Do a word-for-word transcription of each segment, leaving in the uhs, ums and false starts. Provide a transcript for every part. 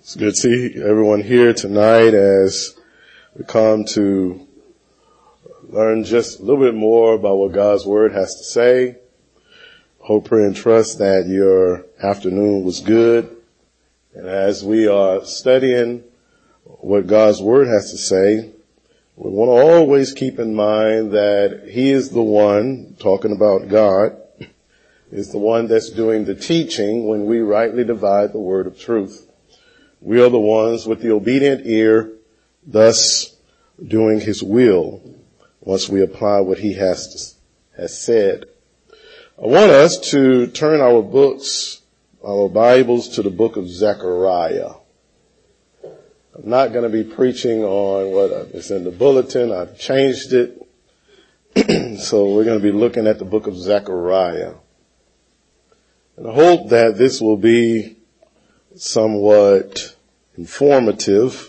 It's good to see everyone here tonight as we come to learn just a little bit more about what God's Word has to say. Hope, pray, and trust that your afternoon was good. And as we are studying what God's Word has to say, we want to always keep in mind that He is the one, talking about God, is the one that's doing the teaching when we rightly divide the word of truth. We are the ones with the obedient ear, thus doing His will once we apply what He has to, has said. I want us to turn our books, our Bibles, to the book of Zechariah. I'm not going to be preaching on what is in the bulletin. I've changed it. So we're going to be looking at the book of Zechariah. And I hope that this will be somewhat informative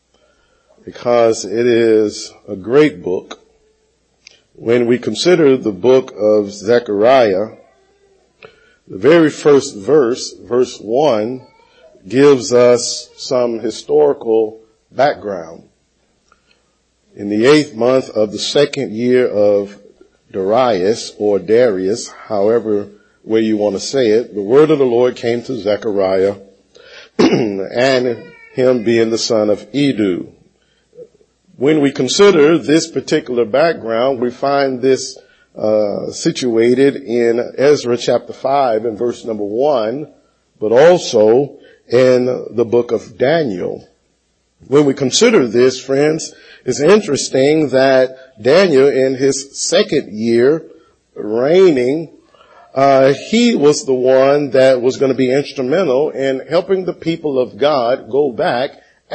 because it is a great book. When we consider the book of Zechariah, the very first verse, verse one, gives us some historical background. In the eighth month of the second year of Darius, or Darius, however way you want to say it, the word of the Lord came to Zechariah, and him being the son of Edu. When we consider this particular background, we find this uh, situated in Ezra chapter five and verse number one, but also in the book of Daniel. When we consider this, friends, it's interesting that Daniel, in his second year reigning, Uh, he was the one that was going to be instrumental in helping the people of God go back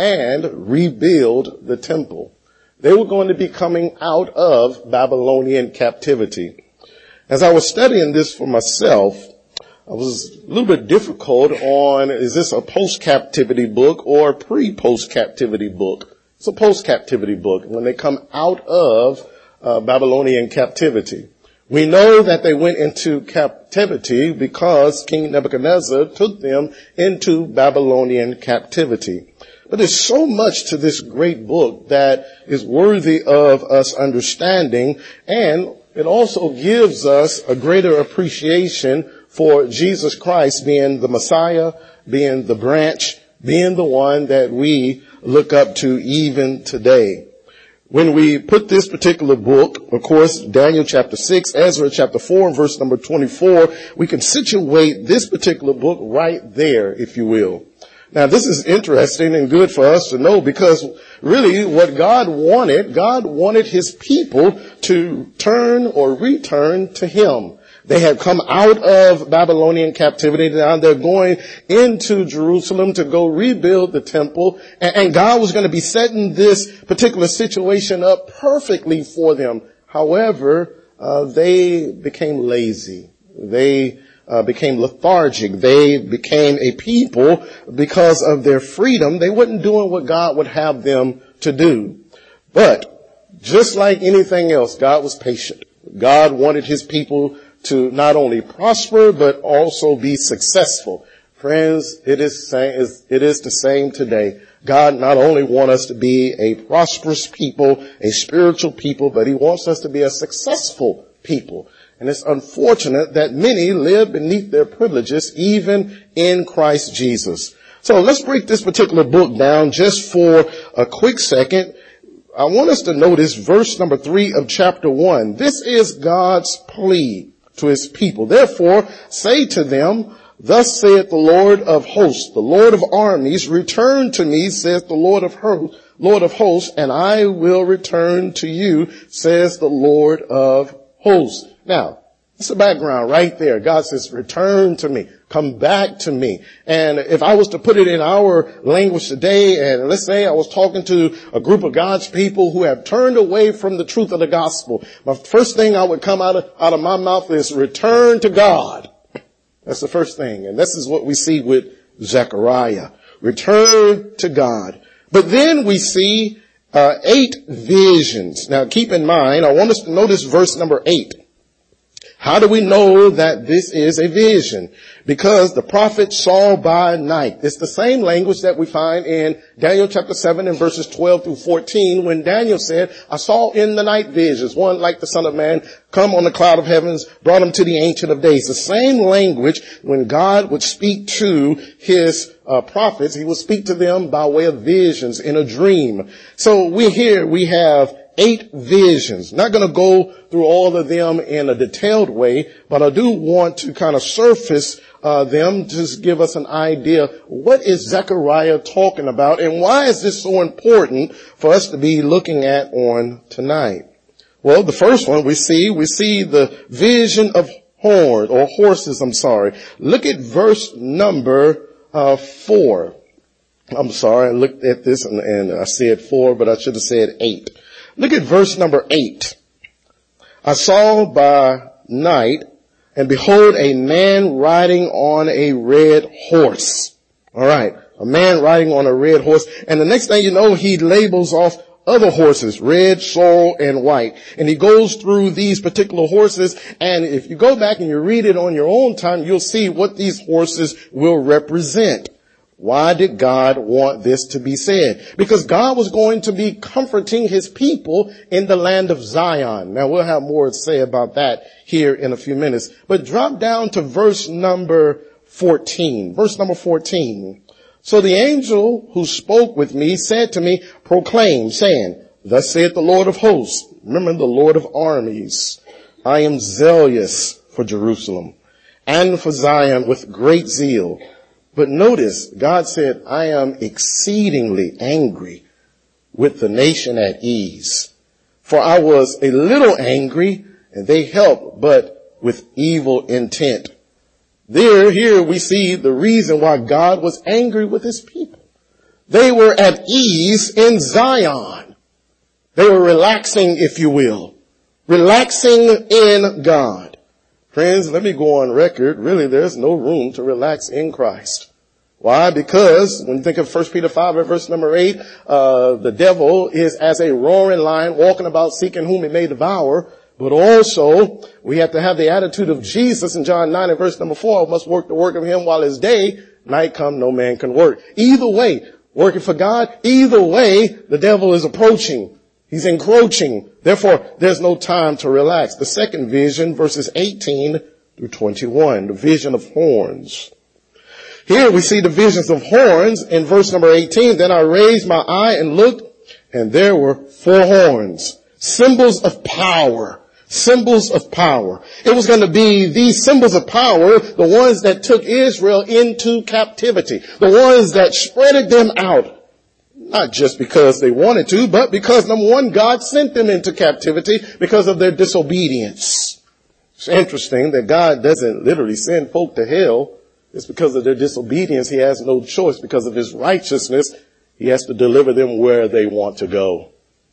and rebuild the temple. They were going to be coming out of Babylonian captivity. As I was studying this for myself, I was a little bit difficult on, is this a post-captivity book or a pre-post-captivity book? It's a post-captivity book when they come out of uh, Babylonian captivity. We know that they went into captivity because King Nebuchadnezzar took them into Babylonian captivity. But there's so much to this great book that is worthy of us understanding, and it also gives us a greater appreciation for Jesus Christ being the Messiah, being the branch, being the one that we look up to even today. When we put this particular book, of course, Daniel chapter six, Ezra chapter four, and verse number twenty-four, we can situate this particular book right there, if you will. Now, this is interesting and good for us to know because really what God wanted, God wanted His people to turn or return to Him. They had come out of Babylonian captivity. Now they're going into Jerusalem to go rebuild the temple. And God was going to be setting this particular situation up perfectly for them. However, uh, they became lazy. They uh, became lethargic. They became a people because of their freedom. They weren't doing what God would have them to do. But just like anything else, God was patient. God wanted His people to not only prosper, but also be successful. Friends, it is, it is the same today. God not only wants us to be a prosperous people, a spiritual people, but He wants us to be a successful people. And it's unfortunate that many live beneath their privileges, even in Christ Jesus. So let's break this particular book down just for a quick second. I want us to notice verse number three of chapter one. This is God's plea to His people. Therefore, say to them, thus saith the Lord of hosts, the Lord of armies, return to me, saith the Lord of hosts, Lord of hosts, and I will return to you, says the Lord of hosts. Now, it's the background right there. God says, return to me. Come back to me. And if I was to put it in our language today, and let's say I was talking to a group of God's people who have turned away from the truth of the gospel, my first thing I would come out of, out of my mouth is return to God. That's the first thing. And this is what we see with Zechariah. Return to God. But then we see uh, eight visions. Now keep in mind, I want us to notice verse number eight. How do we know that this is a vision? Because the prophet saw by night. It's the same language that we find in Daniel chapter seven and verses twelve through fourteen when Daniel said, I saw in the night visions, one like the Son of Man, come on the cloud of heavens, brought him to the Ancient of Days. The same language when God would speak to his uh, prophets, he would speak to them by way of visions in a dream. So we here, we have eight visions. Not going to go through all of them in a detailed way, but I do want to kind of surface uh, them, just give us an idea. What is Zechariah talking about, and why is this so important for us to be looking at on tonight? Well, the first one we see, we see the vision of horns, or horses, I'm sorry. Look at verse number uh, four. I'm sorry, I looked at this and, and I said four, but I should have said eight. Look at verse number eight. I saw by night, and behold, a man riding on a red horse. All right. A man riding on a red horse. And the next thing you know, he labels off other horses, red, sorrel, and white. And he goes through these particular horses. And if you go back and you read it on your own time, you'll see what these horses will represent. Why did God want this to be said? Because God was going to be comforting his people in the land of Zion. Now we'll have more to say about that here in a few minutes. But drop down to verse number fourteen. Verse number fourteen. So the angel who spoke with me said to me, proclaim, saying, thus saith the Lord of hosts. Remember the Lord of armies. I am zealous for Jerusalem and for Zion with great zeal. But notice, God said, I am exceedingly angry with the nation at ease. For I was a little angry, and they helped, but with evil intent. There, here we see the reason why God was angry with his people. They were at ease in Zion. They were relaxing, if you will. Relaxing in God. Friends, let me go on record. Really, there's no room to relax in Christ. Why? Because when you think of First Peter five, verse number eight, uh, the devil is as a roaring lion walking about seeking whom he may devour. But also, we have to have the attitude of Jesus in John nine and verse number four, must work the work of him while it's day, night come, no man can work. Either way, working for God, either way, the devil is approaching. He's encroaching. Therefore, there's no time to relax. The second vision, verses eighteen through twenty-one, the vision of horns. Here we see the visions of horns in verse number eighteen. Then I raised my eye and looked, and there were four horns, symbols of power, symbols of power. It was going to be these symbols of power, the ones that took Israel into captivity, the ones that spreaded them out. Not just because they wanted to, but because, number one, God sent them into captivity because of their disobedience. It's interesting that God doesn't literally send folk to hell. It's because of their disobedience. He has no choice. Because of his righteousness, he has to deliver them where they want to go.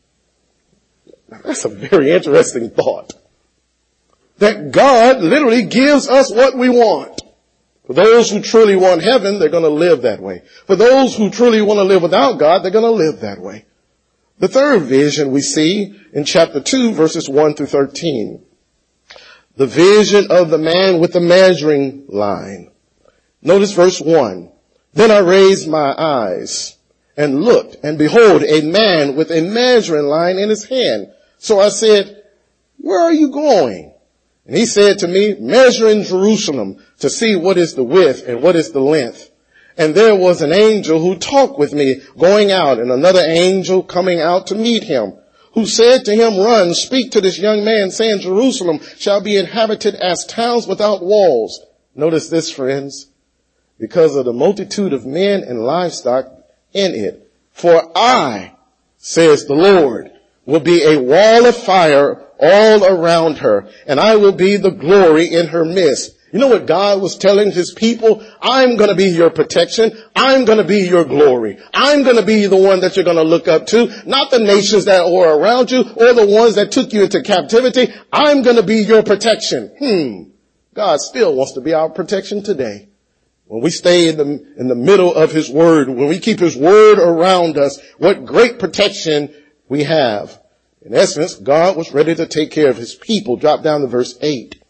That's a very interesting thought. That God literally gives us what we want. For those who truly want heaven, they're going to live that way. For those who truly want to live without God, they're going to live that way. The third vision we see in chapter two, verses one through thirteen. The vision of the man with the measuring line. Notice verse one. Then I raised my eyes and looked, and behold, a man with a measuring line in his hand. So I said, where are you going? And he said to me, measuring Jerusalem to see what is the width and what is the length. And there was an angel who talked with me going out, and another angel coming out to meet him, who said to him, run, speak to this young man, saying, Jerusalem shall be inhabited as towns without walls. Notice this, friends, because of the multitude of men and livestock in it. For I, says the Lord, will be a wall of fire all around her, and I will be the glory in her midst. You know what God was telling his people? I'm going to be your protection. I'm going to be your glory. I'm going to be the one that you're going to look up to, not the nations that are around you or the ones that took you into captivity. I'm going to be your protection. Hmm. God still wants to be our protection today. When we stay in the, in the middle of his word, when we keep his word around us, what great protection we have. In essence, God was ready to take care of his people. Drop down to verse eight.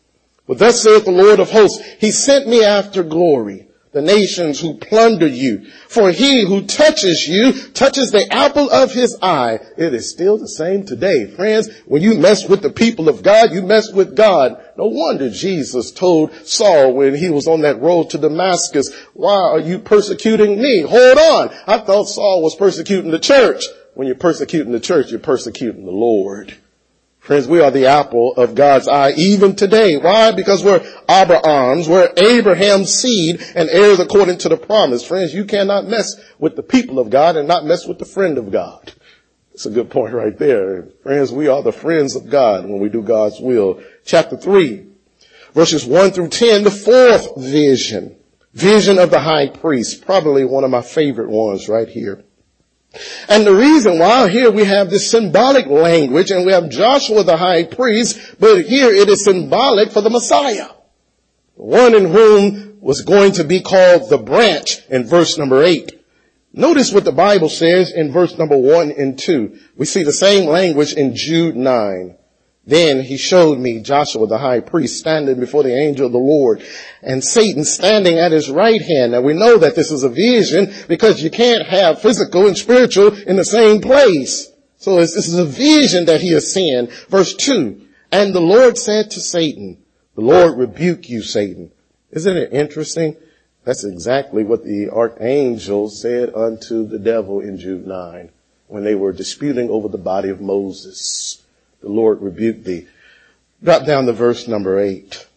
But thus saith the Lord of hosts, he sent me after glory, the nations who plunder you. For he who touches you touches the apple of his eye. It is still the same today. Friends, when you mess with the people of God, you mess with God. No wonder Jesus told Saul when he was on that road to Damascus, why are you persecuting me? Hold on. I thought Saul was persecuting the church. When you're persecuting the church, you're persecuting the Lord. Friends, we are the apple of God's eye even today. Why? Because we're Abraham's, we're Abraham's seed and heirs according to the promise. Friends, you cannot mess with the people of God and not mess with the friend of God. That's a good point right there. Friends, we are the friends of God when we do God's will. Chapter three, verses one through ten, the fourth vision. Vision of the high priest. Probably one of my favorite ones right here. And the reason why here we have this symbolic language and we have Joshua the high priest, but here it is symbolic for the Messiah. One in whom was going to be called the branch in verse number eight. Notice what the Bible says in verse number one and two. We see the same language in Jude nine. Then he showed me Joshua the high priest standing before the angel of the Lord and Satan standing at his right hand. Now we know that this is a vision because you can't have physical and spiritual in the same place. So this is a vision that he is seeing. Verse two, and the Lord said to Satan, the Lord rebuke you, Satan. Isn't it interesting? That's exactly what the archangel said unto the devil in Jude nine when they were disputing over the body of Moses. The Lord rebuked thee. Drop down to verse number eight.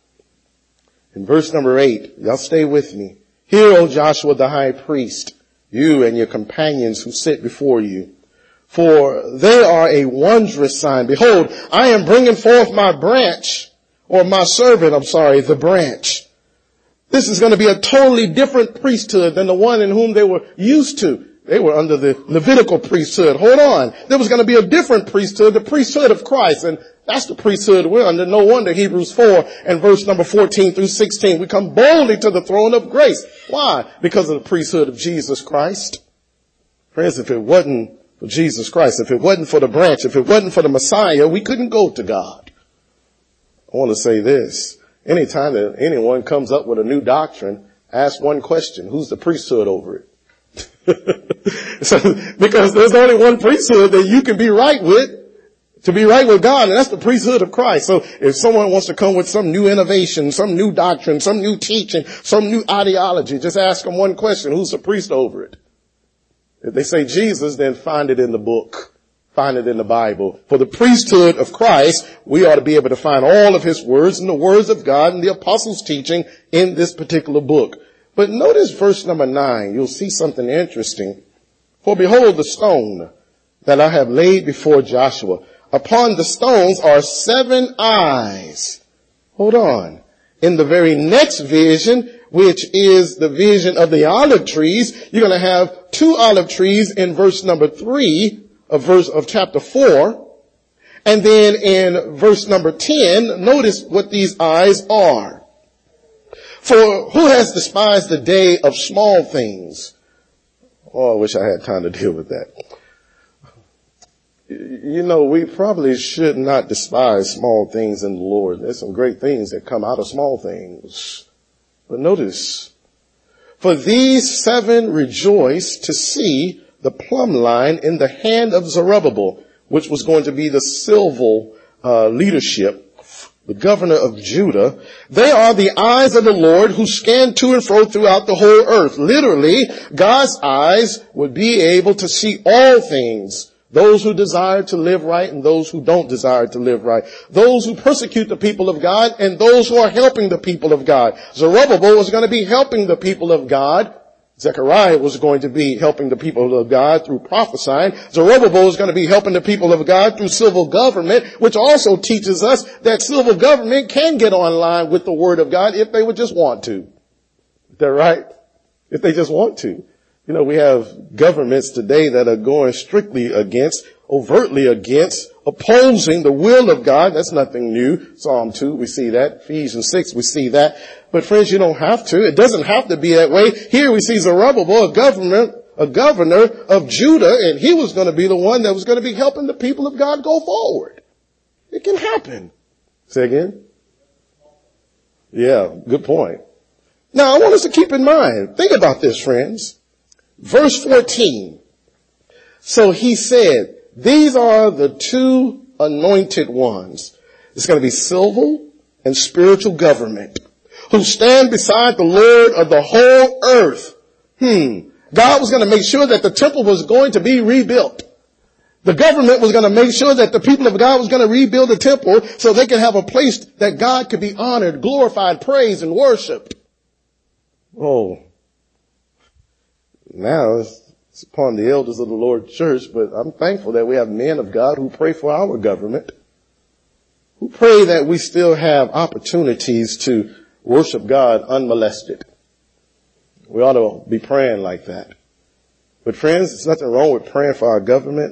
In verse number eight, y'all stay with me. Hear, O Joshua the high priest, you and your companions who sit before you. For they are a wondrous sign. Behold, I am bringing forth my branch, or my servant, I'm sorry, the branch. This is going to be a totally different priesthood than the one in whom they were used to. They were under the Levitical priesthood. Hold on. There was going to be a different priesthood, the priesthood of Christ. And that's the priesthood we're under. No wonder Hebrews four and verse number fourteen through sixteen. We come boldly to the throne of grace. Why? Because of the priesthood of Jesus Christ. Friends, if it wasn't for Jesus Christ, if it wasn't for the branch, if it wasn't for the Messiah, we couldn't go to God. I want to say this. Anytime that anyone comes up with a new doctrine, ask one question. Who's the priesthood over it? So, because there's only one priesthood that you can be right with, to be right with God, and that's the priesthood of Christ. So if someone wants to come with some new innovation, some new doctrine, some new teaching, some new ideology, just ask them one question. Who's the priest over it? If they say Jesus, then find it in the book. Find it in the Bible. For the priesthood of Christ, we ought to be able to find all of his words and the words of God and the apostles' teaching in this particular book. But notice verse number nine. You'll see something interesting. For behold, the stone that I have laid before Joshua. Upon the stones are seven eyes. Hold on. In the very next vision, which is the vision of the olive trees, you're going to have two olive trees in verse number three of verse of chapter four. And then in verse number ten, notice what these eyes are. For who has despised the day of small things? Oh, I wish I had time to deal with that. You know, we probably should not despise small things in the Lord. There's some great things that come out of small things. But notice, for these seven rejoice to see the plumb line in the hand of Zerubbabel, which was going to be the civil uh, leadership, the governor of Judah. They are the eyes of the Lord who scan to and fro throughout the whole earth. Literally, God's eyes would be able to see all things. Those who desire to live right and those who don't desire to live right. Those who persecute the people of God and those who are helping the people of God. Zerubbabel was going to be helping the people of God. Zechariah was going to be helping the people of God through prophesying. Zerubbabel is going to be helping the people of God through civil government, which also teaches us that civil government can get online with the word of God if they would just want to. Is that right? If they just want to. You know, we have governments today that are going strictly against, overtly against, opposing the will of God. That's nothing new. Psalm two, we see that. Ephesians six, we see that. But friends, you don't have to. It doesn't have to be that way. Here we see Zerubbabel, a government, a governor of Judah, and he was going to be the one that was going to be helping the people of God go forward. It can happen. Say again. Yeah, good point. Now, I want us to keep in mind, think about this, friends. Verse fourteen. So he said, these are the two anointed ones. It's going to be civil and spiritual government who stand beside the Lord of the whole earth. Hmm. God was going to make sure that the temple was going to be rebuilt. The government was going to make sure that the people of God was going to rebuild the temple so they could have a place that God could be honored, glorified, praised, and worshiped. Oh, now it's, it's upon the elders of the Lord's church, but I'm thankful that we have men of God who pray for our government, who pray that we still have opportunities to worship God unmolested. We ought to be praying like that. But friends, there's nothing wrong with praying for our government.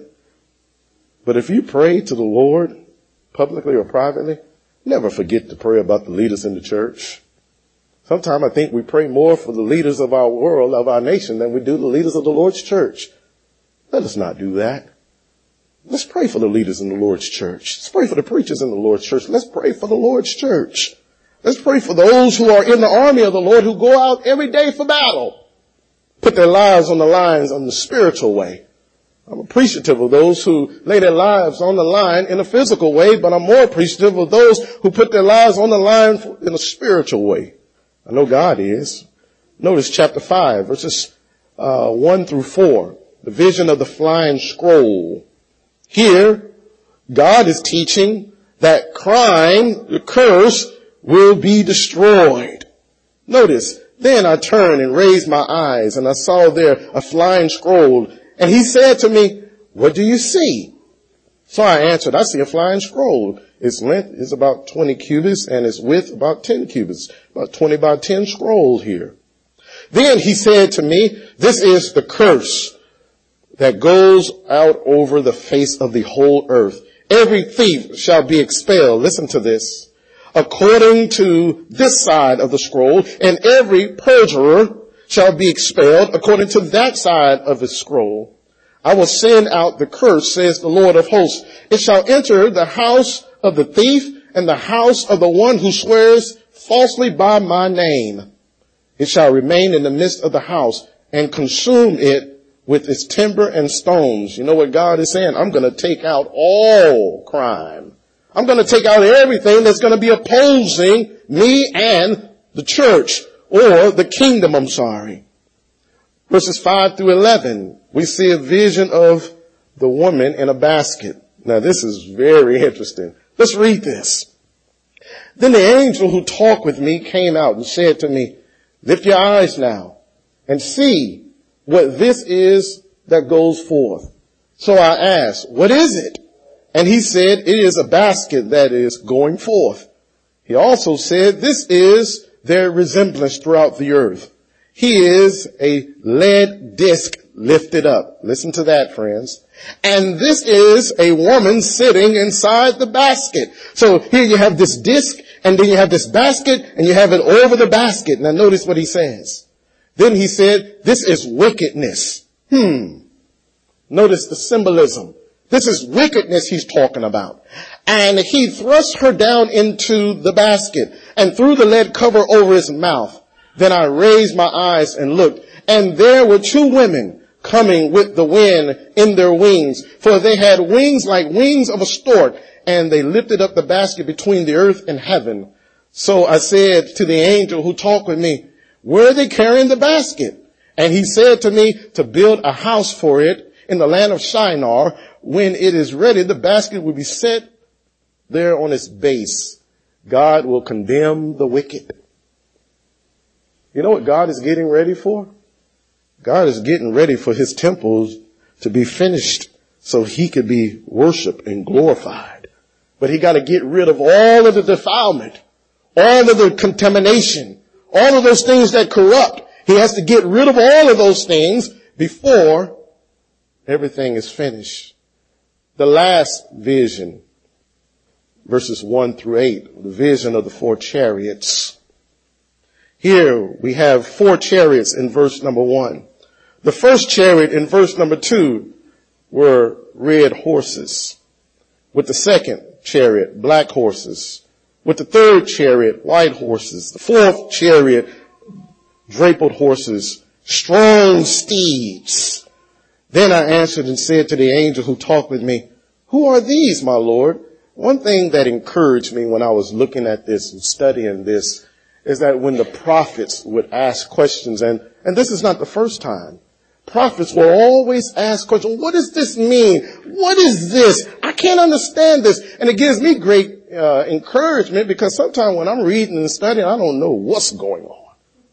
But if you pray to the Lord, publicly or privately, never forget to pray about the leaders in the church. Sometimes I think we pray more for the leaders of our world, of our nation, than we do the leaders of the Lord's church. Let us not do that. Let's pray for the leaders in the Lord's church. Let's pray for the preachers in the Lord's church. Let's pray for the Lord's church. Let's pray for those who are in the army of the Lord who go out every day for battle. Put their lives on the lines on the spiritual way. I'm appreciative of those who lay their lives on the line in a physical way, but I'm more appreciative of those who put their lives on the line in a spiritual way. I know God is. Notice chapter five, verses uh, one through four, the vision of the flying scroll. Here, God is teaching that crime, the curse, will be destroyed. Notice, then I turned and raised my eyes, and I saw there a flying scroll. And he said to me, what do you see? So I answered, I see a flying scroll. Its length is about twenty cubits, and its width about ten cubits. About twenty by ten scroll here. Then he said to me, this is the curse that goes out over the face of the whole earth. Every thief shall be expelled. Listen to this. According to this side of the scroll, and every perjurer shall be expelled according to that side of the scroll. I will send out the curse, says the Lord of hosts. It shall enter the house of the thief and the house of the one who swears falsely by my name. It shall remain in the midst of the house and consume it with its timber and stones. You know what God is saying? I'm going to take out all crime. I'm going to take out everything that's going to be opposing me and the church or the kingdom, I'm sorry. Verses five through eleven, we see a vision of the woman in a basket. Now this is very interesting. Let's read this. Then the angel who talked with me came out and said to me, lift your eyes now and see what this is that goes forth. So I asked, what is it? And he said, it is a basket that is going forth. He also said, this is their resemblance throughout the earth. He is a lead disc lifted up. Listen to that, friends. And this is a woman sitting inside the basket. So here you have this disc, and then you have this basket, and you have it over the basket. Now notice what he says. Then he said, this is wickedness. Hmm. Notice the symbolism. This is wickedness he's talking about. And he thrust her down into the basket and threw the lead cover over his mouth. Then I raised my eyes and looked, and there were two women coming with the wind in their wings, for they had wings like wings of a stork, and they lifted up the basket between the earth and heaven. So I said to the angel who talked with me, where are they carrying the basket? And he said to me to build a house for it in the land of Shinar. When it is ready, the basket will be set there on its base. God will condemn the wicked. You know what God is getting ready for? God is getting ready for his temples to be finished so he could be worshiped and glorified. But he got to get rid of all of the defilement, all of the contamination, all of those things that corrupt. He has to get rid of all of those things before everything is finished. The last vision, verses one through eight, the vision of the four chariots. Here we have four chariots in verse number one. The first chariot in verse number two were red horses. With the second chariot, black horses. with the third chariot, white horses, the fourth chariot, draped horses, strong steeds. Then I answered and said to the angel who talked with me, who are these, my Lord? One thing that encouraged me when I was looking at this and studying this is that when the prophets would ask questions, and, and this is not the first time, prophets will always ask questions. What does this mean? What is this? I can't understand this. And it gives me great uh, encouragement, because sometimes when I'm reading and studying, I don't know what's going on.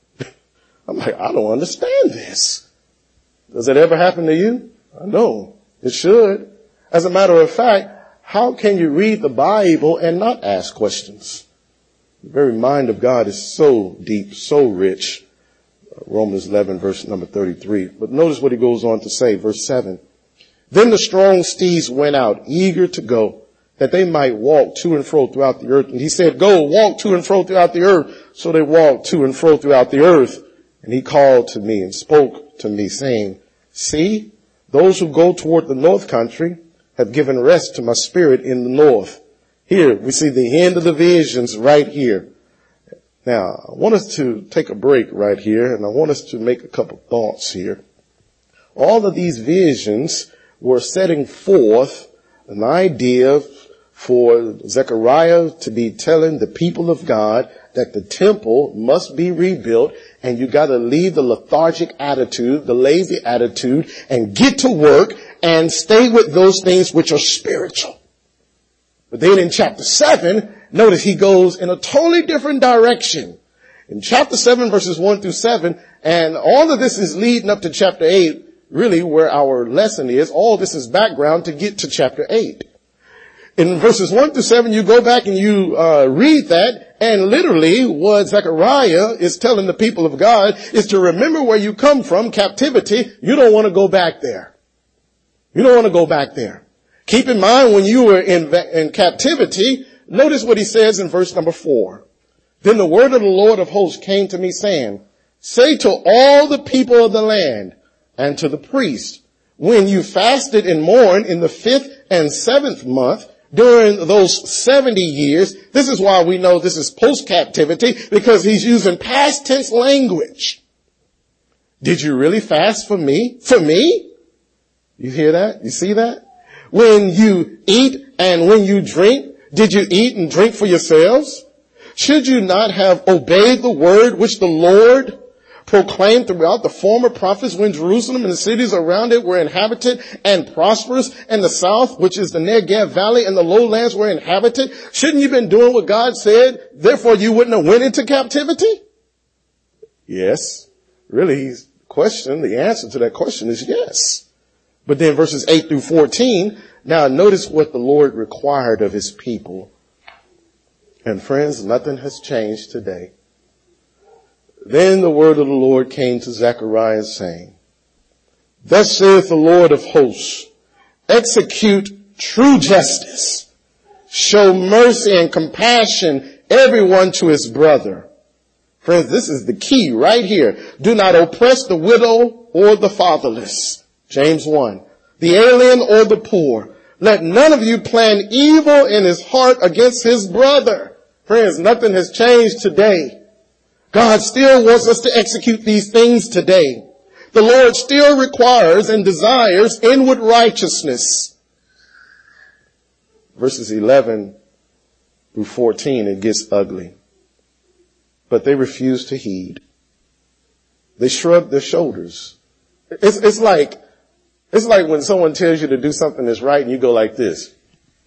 I'm like, I don't understand this. Does it ever happen to you? I know. It should. As a matter of fact, how can you read the Bible and not ask questions? The very mind of God is so deep, so rich. Romans eleven, verse number thirty-three. But notice what he goes on to say, verse seven. Then the strong steeds went out, eager to go, that they might walk to and fro throughout the earth. And he said, go, walk to and fro throughout the earth. So they walked to and fro throughout the earth. And he called to me and spoke to me, saying, see, those who go toward the north country have given rest to my spirit in the north. Here, we see the end of the visions right here. Now, I want us to take a break right here, and I want us to make a couple thoughts here. All of these visions were setting forth an idea for Zechariah to be telling the people of God that the temple must be rebuilt, and you got to leave the lethargic attitude, the lazy attitude, and get to work and stay with those things which are spiritual. But then in chapter seven, notice he goes in a totally different direction. In chapter seven, verses one through seven, and all of this is leading up to chapter eight, really where our lesson is. All this is background to get to chapter eight. In verses one through seven, you go back and you uh, read that, and literally what Zechariah is telling the people of God is to remember where you come from, captivity. You don't want to go back there. You don't want to go back there. Keep in mind, when you were in, in captivity, notice what he says in verse number four. Then the word of the Lord of hosts came to me, saying, say to all the people of the land and to the priest, when you fasted and mourned in the fifth and seventh month, during those seventy years, this is why we know this is post-captivity, because he's using past tense language. Did you really fast for me? For me? You hear that? You see that? When you eat and when you drink, did you eat and drink for yourselves? Should you not have obeyed the word which the Lord proclaimed throughout the former prophets when Jerusalem and the cities around it were inhabited and prosperous, and the south, which is the Negev Valley, and the lowlands were inhabited? Shouldn't you have been doing what God said? Therefore you wouldn't have went into captivity? Yes. Really, his question, the answer to that question is yes. But then verses eight through fourteen, now notice what the Lord required of his people. And friends, nothing has changed today. Then the word of the Lord came to Zechariah, saying, thus saith the Lord of hosts, execute true justice, show mercy and compassion, everyone to his brother. Friends, this is the key right here. Do not oppress the widow or the fatherless. James one. The alien or the poor. Let none of you plan evil in his heart against his brother. Friends, nothing has changed today. God still wants us to execute these things today. The Lord still requires and desires inward righteousness. Verses eleven through fourteen, it gets ugly. But they refuse to heed. They shrug their shoulders. It's, it's like, it's like when someone tells you to do something that's right and you go like this.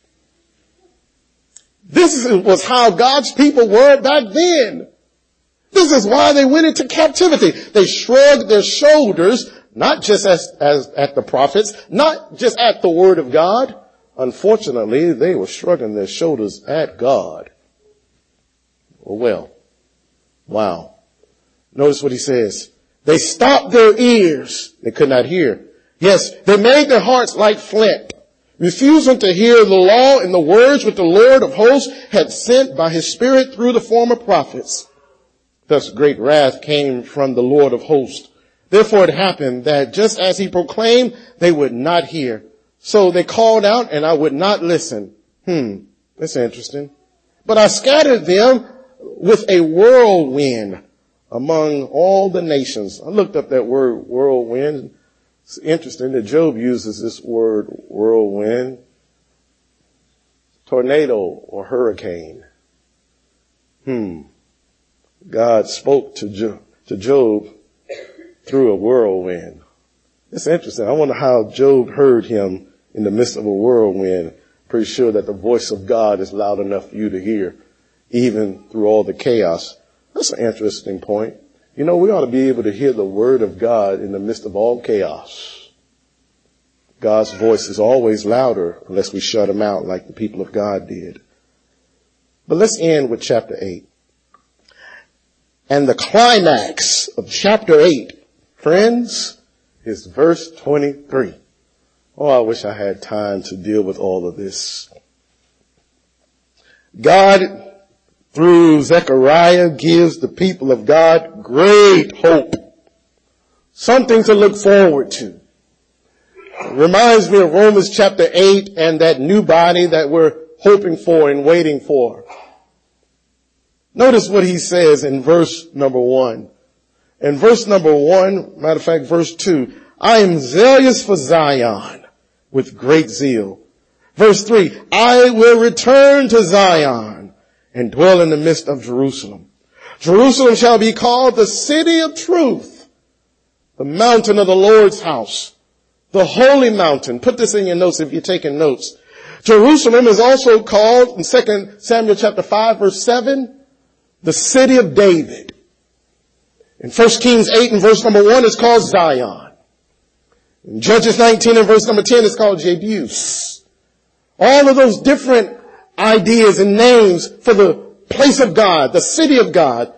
This was how God's people were back then. This is why they went into captivity. They shrugged their shoulders, not just as, as at the prophets, not just at the word of God. Unfortunately, they were shrugging their shoulders at God. Well, well, wow. Notice what he says. They stopped their ears. They could not hear. Yes, they made their hearts like flint, refusing to hear the law and the words which the Lord of hosts had sent by his Spirit through the former prophets. Thus great wrath came from the Lord of hosts. Therefore it happened that just as he proclaimed, they would not hear. So they called out, and I would not listen. Hmm, that's interesting. But I scattered them with a whirlwind among all the nations. I looked up that word whirlwind. It's interesting that Job uses this word whirlwind, tornado or hurricane. Hmm. God spoke to Jo- to Job through a whirlwind. It's interesting. I wonder how Job heard him in the midst of a whirlwind. Pretty sure that the voice of God is loud enough for you to hear, even through all the chaos. That's an interesting point. You know, we ought to be able to hear the word of God in the midst of all chaos. God's voice is always louder unless we shut him out like the people of God did. But let's end with chapter eight. And the climax of chapter eight, friends, is verse twenty-three. Oh, I wish I had time to deal with all of this. God, through Zechariah, gives the people of God great hope. Something to look forward to. It reminds me of Romans chapter eight and that new body that we're hoping for and waiting for. Notice what he says in verse number one. In verse number one, matter of fact, verse two, I am zealous for Zion with great zeal. Verse three, I will return to Zion and dwell in the midst of Jerusalem. Jerusalem shall be called the city of truth, the mountain of the Lord's house, the holy mountain. Put this in your notes if you're taking notes. Jerusalem is also called in Second Samuel chapter five verse seven, the city of David. In First Kings eight and verse number one, it's called Zion. In Judges nineteen and verse number ten, it's called Jebus. All of those different ideas and names for the place of God, the city of God,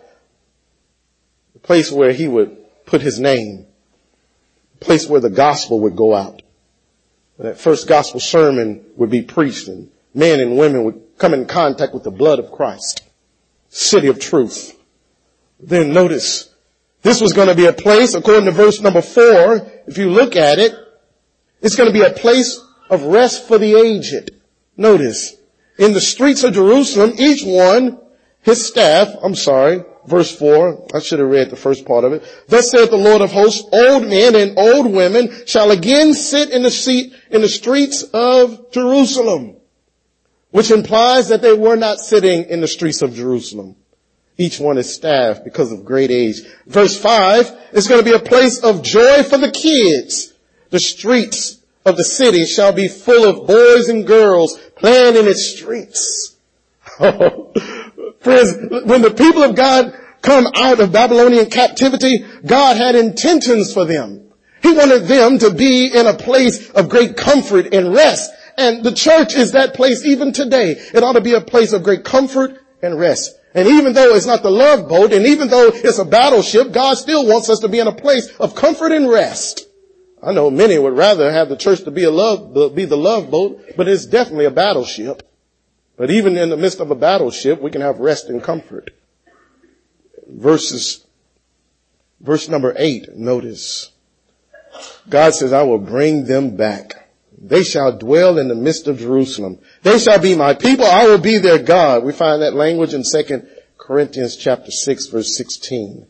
the place where he would put his name, the place where the gospel would go out. That first gospel sermon would be preached and men and women would come in contact with the blood of Christ. City of truth. Then notice, this was going to be a place, according to verse number four, if you look at it, it's going to be a place of rest for the aged. Notice, in the streets of Jerusalem, each one, his staff, I'm sorry, verse four, I should have read the first part of it. Thus saith the Lord of hosts, old men and old women shall again sit in the seat in the streets of Jerusalem, which implies that they were not sitting in the streets of Jerusalem. Each one is staffed because of great age. Verse five, it's going to be a place of joy for the kids. The streets of the city shall be full of boys and girls playing in its streets. Oh, friends, when the people of God come out of Babylonian captivity, God had intentions for them. He wanted them to be in a place of great comfort and rest. And the church is that place even today. It ought to be a place of great comfort and rest. And even though it's not the love boat, and even though it's a battleship, God still wants us to be in a place of comfort and rest. I know many would rather have the church to be a love, be the love boat, but it's definitely a battleship. But even in the midst of a battleship, we can have rest and comfort. Verses, verse number eight, notice. God says, I will bring them back. They shall dwell in the midst of Jerusalem. They shall be my people. I will be their God. We find that language in Second Corinthians chapter six, verse sixteen.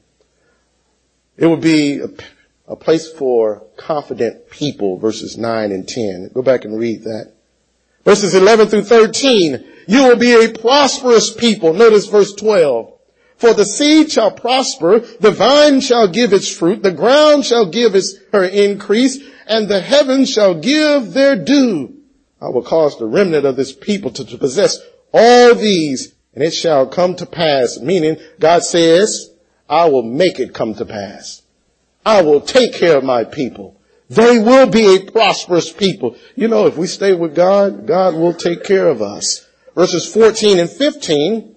It would be a, a place for confident people, verses nine and ten. Go back and read that. Verses eleven through thirteen. You will be a prosperous people. Notice verse twelve. For the seed shall prosper, the vine shall give its fruit, the ground shall give its, her increase, and the heavens shall give their due. I will cause the remnant of this people to, to possess all these, and it shall come to pass. Meaning, God says, I will make it come to pass. I will take care of my people. They will be a prosperous people. You know, if we stay with God, God will take care of us. Verses fourteen and fifteen.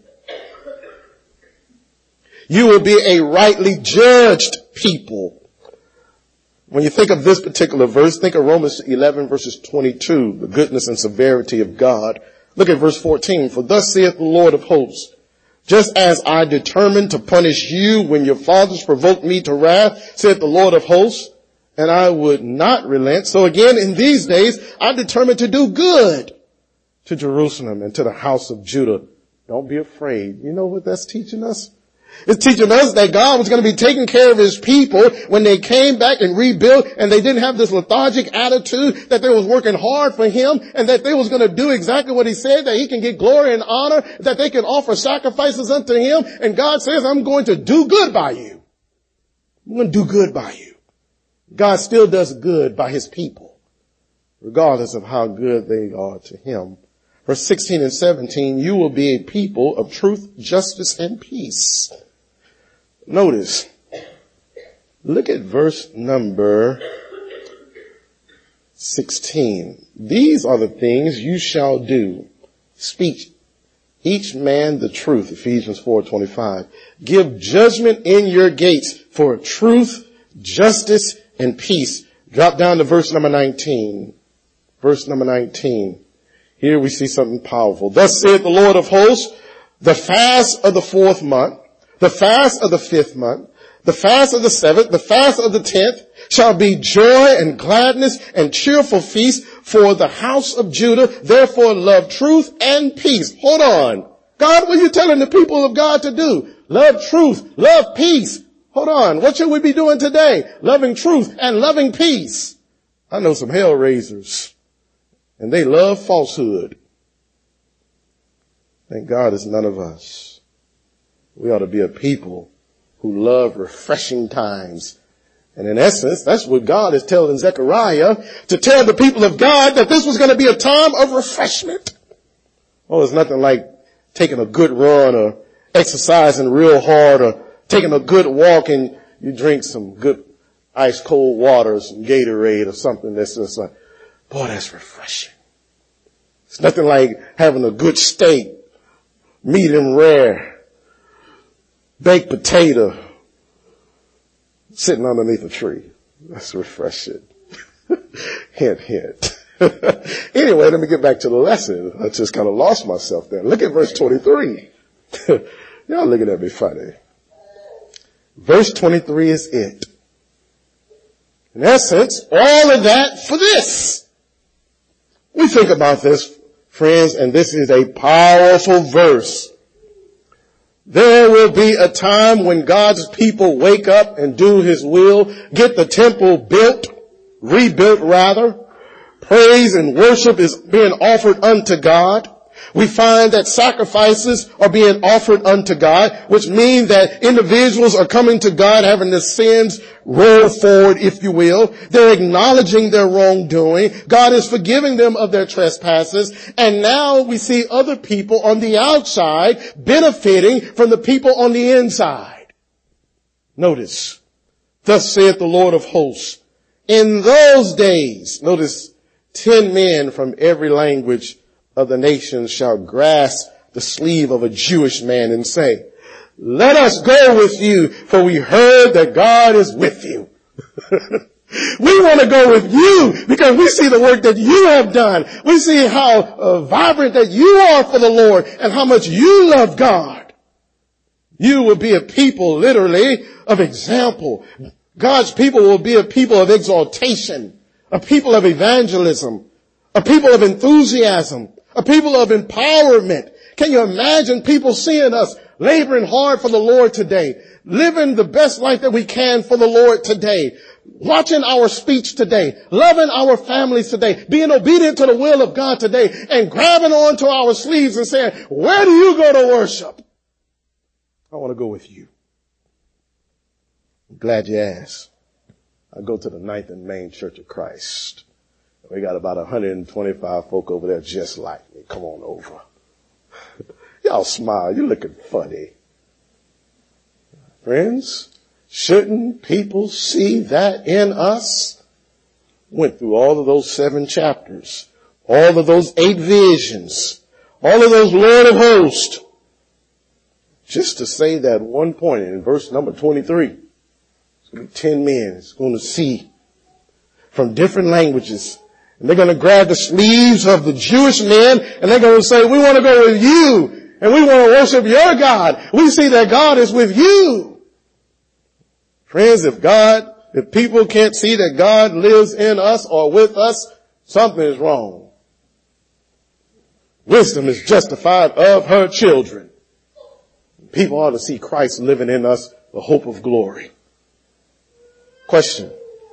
You will be a rightly judged people. When you think of this particular verse, think of Romans eleven verses twenty-two, the goodness and severity of God. Look at verse fourteen. For thus saith the Lord of hosts, just as I determined to punish you when your fathers provoked me to wrath, saith the Lord of hosts, and I would not relent. So again, in these days, I determined to do good to Jerusalem and to the house of Judah Don't be afraid. You know what that's teaching us? It's teaching us that God was going to be taking care of his people when they came back and rebuilt, and they didn't have this lethargic attitude, that they was working hard for him, and that they was going to do exactly what he said, that he can get glory and honor, that they can offer sacrifices unto him. And God says, I'm going to do good by you. I'm going to do good by you. God still does good by his people, regardless of how good they are to him. Verse sixteen and seventeen, you will be a people of truth, justice, and peace. Notice, look at verse number sixteen. These are the things you shall do. Speak each man the truth, Ephesians four twenty-five. Give judgment in your gates for truth, justice, and peace. Drop down to verse number nineteen. Verse number nineteen. Here we see something powerful. Thus saith the Lord of hosts, the fast of the fourth month, the fast of the fifth month, the fast of the seventh, the fast of the tenth shall be joy and gladness and cheerful feast for the house of Judah. Therefore love truth and peace. Hold on. God, what are you telling the people of God to do? Love truth, love peace. Hold on. What should we be doing today? Loving truth and loving peace. I know some hell raisers, and they love falsehood. Thank God it's none of us. We ought to be a people who love refreshing times. And in essence, that's what God is telling Zechariah, to tell the people of God that this was going to be a time of refreshment. Oh, there's nothing like taking a good run or exercising real hard or taking a good walk and you drink some good ice cold water, some Gatorade or something that's just like, boy, that's refreshing. It's nothing like having a good steak, medium rare, baked potato, sitting underneath a tree. That's refreshing. Hint, hint. Anyway, let me get back to the lesson. I just kind of lost myself there. Look at verse twenty-three. Y'all looking at me funny. Verse twenty-three is it. In essence, all of that for this. We think about this, friends, and this is a powerful verse. There will be a time when God's people wake up and do his will, get the temple built, rebuilt rather. Praise and worship is being offered unto God. We find that sacrifices are being offered unto God, which means that individuals are coming to God having their sins roll forward, if you will. They're acknowledging their wrongdoing. God is forgiving them of their trespasses. And now we see other people on the outside benefiting from the people on the inside. Notice, thus saith the Lord of hosts, in those days, notice, ten men from every language of the nations shall grasp the sleeve of a Jewish man and say, let us go with you, for we heard that God is with you. We want to go with you because we see the work that you have done. We see how uh, vibrant that you are for the Lord and how much you love God. You will be a people literally of example. God's people will be a people of exaltation, a people of evangelism, a people of enthusiasm, a people of empowerment. Can you imagine people seeing us laboring hard for the Lord today, living the best life that we can for the Lord today, watching our speech today, loving our families today, being obedient to the will of God today, and grabbing onto our sleeves and saying, where do you go to worship? I want to go with you. I'm glad you asked. I go to the Ninth and Main Church of Christ. We got about one hundred twenty-five folk over there just like me. Come on over. Y'all smile. You're looking funny. Friends, shouldn't people see that in us? Went through all of those seven chapters, all of those eight visions, all of those Lord of hosts, just to say that one point in verse number twenty-three. It's going to be ten men. It's going to see from different languages. And they're going to grab the sleeves of the Jewish men and they're going to say, we want to go with you and we want to worship your God. We see that God is with you. Friends, if God, if people can't see that God lives in us or with us, something is wrong. Wisdom is justified of her children. People ought to see Christ living in us, the hope of glory. Question.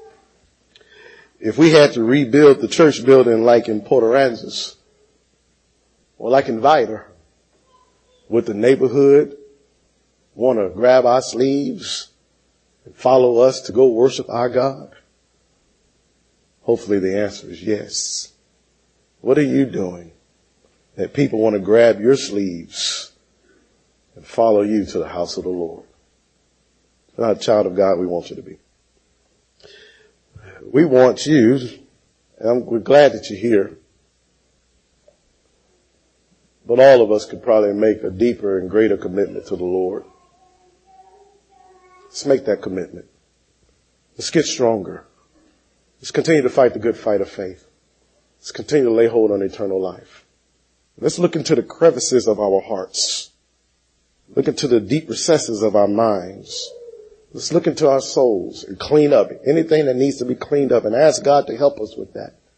If we had to rebuild the church building like in Port Aransas or like in Vida, would the neighborhood want to grab our sleeves and follow us to go worship our God? Hopefully the answer is yes. What are you doing that people want to grab your sleeves and follow you to the house of the Lord? If you're not a child of God, we want you to be. We want you, and we're glad that you're here, but all of us could probably make a deeper and greater commitment to the Lord. Let's make that commitment. Let's get stronger. Let's continue to fight the good fight of faith. Let's continue to lay hold on eternal life. Let's look into the crevices of our hearts. Look into the deep recesses of our minds. Let's look into our souls and clean up anything that needs to be cleaned up and ask God to help us with that.